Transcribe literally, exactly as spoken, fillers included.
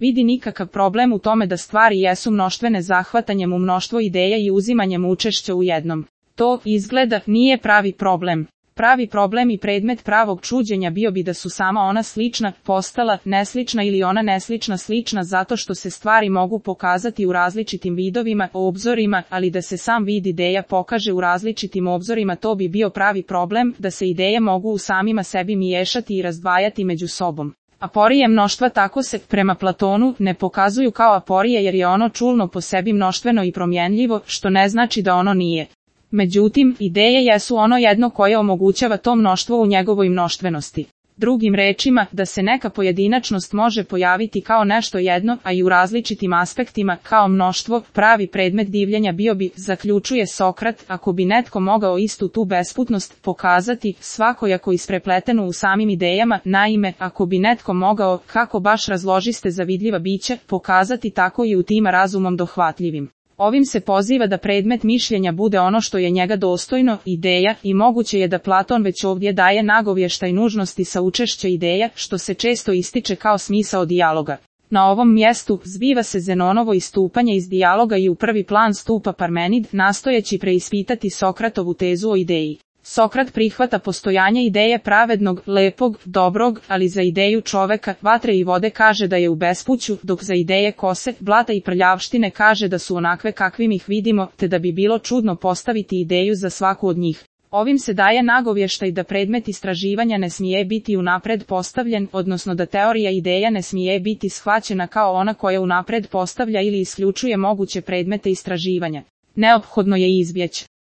vidi nikakav problem u tome da stvari jesu mnoštvene zahvatanjem u mnoštvo ideja i uzimanjem učešća u jednom. To, izgleda, nije pravi problem. Pravi problem i predmet pravog čuđenja bio bi da su sama ona slična, postala neslična ili ona neslična slična zato što se stvari mogu pokazati u različitim vidovima, obzorima, ali da se sam vid ideja pokaže u različitim obzorima, to bi bio pravi problem, da se ideje mogu u samima sebi miješati i razdvajati među sobom. Aporije mnoštva tako se, prema Platonu, ne pokazuju kao aporije jer je ono čulno po sebi mnoštveno i promjenljivo, što ne znači da ono nije. Međutim, ideje jesu ono jedno koje omogućava to mnoštvo u njegovoj mnoštvenosti. Drugim rečima, da se neka pojedinačnost može pojaviti kao nešto jedno, a i u različitim aspektima, kao mnoštvo, pravi predmet divljenja bio bi, zaključuje Sokrat, ako bi netko mogao istu tu besputnost pokazati, svakojako isprepletenu u samim idejama, naime, ako bi netko mogao, kako baš razložiste zavidljiva bića, pokazati tako i u tima razumom dohvatljivim. Ovim se poziva da predmet mišljenja bude ono što je njega dostojno, ideja, i moguće je da Platon već ovdje daje nagovještaj nužnosti saučešća ideja, što se često ističe kao smisao dijaloga. Na ovom mjestu zbiva se Zenonovo istupanje iz dijaloga i u prvi plan stupa Parmenid, nastojeći preispitati Sokratovu tezu o ideji. Sokrat prihvata postojanje ideje pravednog, lepog, dobrog, ali za ideju čoveka, vatre i vode kaže da je u bespuću, dok za ideje kose, blata i prljavštine kaže da su onakve kakvim ih vidimo, te da bi bilo čudno postaviti ideju za svaku od njih. Ovim se daje nagovještaj da predmet istraživanja ne smije biti unapred postavljen, odnosno da teorija ideja ne smije biti shvaćena kao ona koja unapred postavlja ili isključuje moguće predmete istraživanja. Neophodno je izbjeći